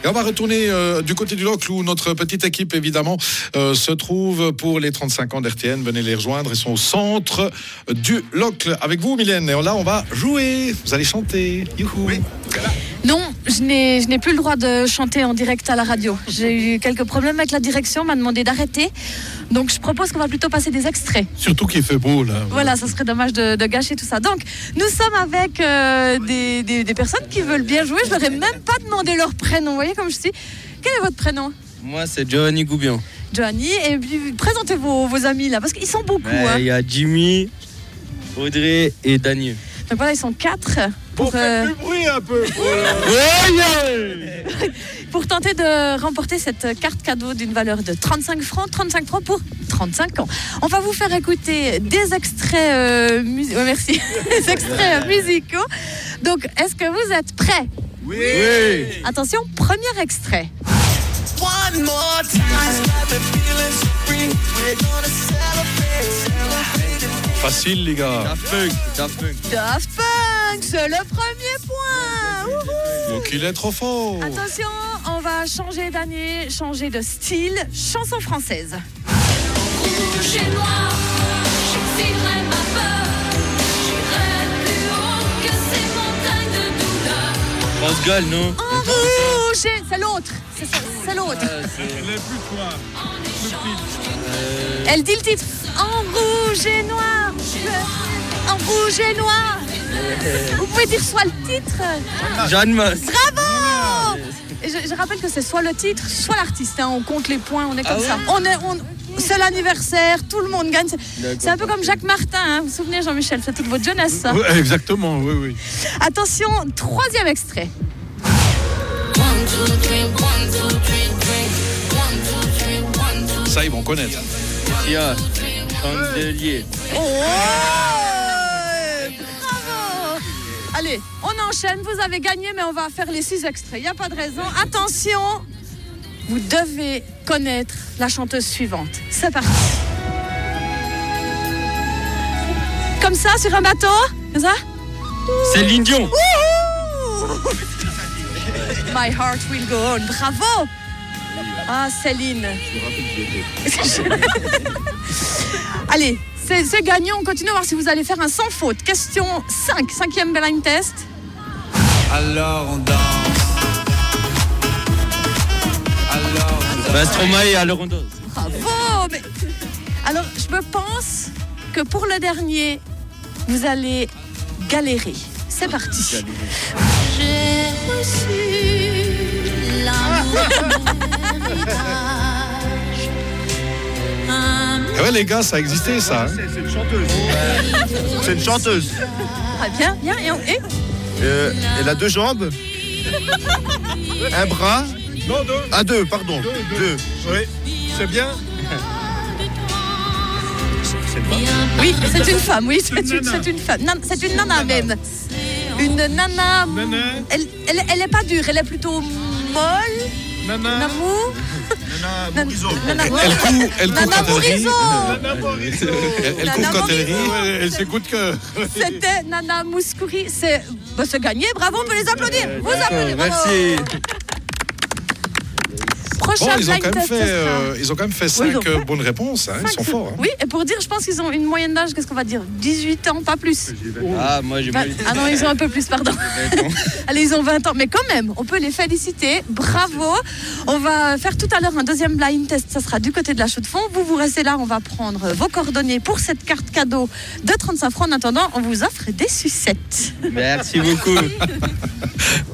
Et on va retourner du côté du Locle où notre petite équipe, évidemment, se trouve pour les 35 ans d'RTN. Venez les rejoindre. Ils sont au centre du Locle. Avec vous, Mylène. Et là, on va jouer. Vous allez chanter. Youhou. Oui. Non, je n'ai plus le droit de chanter en direct à la radio. J'ai eu quelques problèmes avec la direction, m'a demandé d'arrêter. Donc je propose qu'on va plutôt passer des extraits. Surtout qu'il fait beau, là. Voilà, ça serait dommage de gâcher tout ça. Donc, nous sommes avec des personnes qui veulent bien jouer. Je leur ai même pas demandé leur prénom. Vous voyez comme je suis. Quel est votre prénom ? Moi, c'est Giovanni Goubian. Giovanni, et puis présentez vos amis là, parce qu'ils sont beaucoup. Il y a Jimmy, Audrey et Daniel. Donc voilà, ils sont 4. Pour faire plus bruit un peu. Pour tenter de remporter cette carte cadeau d'une valeur de 35 francs pour 35 ans. On va vous faire écouter des extraits, merci, des extraits musicaux. Donc, est-ce que vous êtes prêts ? Oui. Attention, premier extrait. One more time. Facile, les gars. Daft Punk. Daft Punk, c'est le premier point. Donc il est trop fort. Attention, on va changer d'année, changer de style. Chanson française. Rouge et noir, j'exilerai ma peur. J'irai plus haut que ces montagnes de douleur. France Gall, non ? En rouge et... C'est l'autre. C'est l'autre. Elle dit le titre. En rouge et noir. En rouge et noir. Vous pouvez dire soit le titre. Jeanne Masse. Bravo. Et je rappelle que c'est soit le titre, soit l'artiste. Hein. On compte les points, on est comme ça. C'est l'anniversaire, tout le monde gagne. C'est un peu comme Jacques Martin. Hein. Vous vous souvenez, Jean-Michel, c'est toute votre jeunesse. Ça. Oui, exactement, oui. Attention, troisième extrait. Ça, ils vont connaître. Sia, Chandelier. Oh, bravo. Allez, on enchaîne. Vous avez gagné, mais on va faire les 6 extraits. Il n'y a pas de raison. Attention, vous devez connaître la chanteuse suivante. C'est parti. Comme ça, sur un bateau. Comme ça. Céline Dion. My heart will go on. Bravo. Ah, Céline. Allez, c'est gagné. On continue à voir si vous allez faire un sans faute. Question 5, 5e blind test. Alors on danse. Stromae, alors on danse. Bravo. Mais... Alors, je me pense que pour le dernier, vous allez galérer. C'est parti. J'ai reçu l'amour Ah ouais, les gars, ça existait, ça. Hein. C'est une chanteuse. C'est une chanteuse. Ah, bien. Et Elle a 2 jambes. Un bras. Non, 2. Ah, 2, pardon. 2. Oui, c'est bien. oui, c'est une femme. Oui, c'est une femme. C'est une nana même. Une nana. Elle est pas dure. Elle est plutôt molle. Nana. Namou. Elle court Nana quand elle rit. Mourizo. Elle court quand elle rit. Elle s'écoute que. C'était Nana Mouskouri. C'est gagné. Bravo, on peut les applaudir. Vous applaudissez. Merci. Prochain Bon, ils ont blind quand même fait 5 bonnes réponses. Hein. Ils sont forts. Hein. Oui, et pour dire, je pense qu'ils ont une moyenne d'âge, qu'est-ce qu'on va dire ? 18 ans, pas plus. Ah, moi j'ai Ah non, ils ont un peu plus, pardon. 20 ans. Allez, ils ont 20 ans, mais quand même, on peut les féliciter. Bravo. On va faire tout à l'heure un deuxième blind test. Ça sera du côté de la chaux de fond. Vous restez là, on va prendre vos coordonnées pour cette carte cadeau de 35 francs. En attendant, on vous offre des sucettes. Merci beaucoup.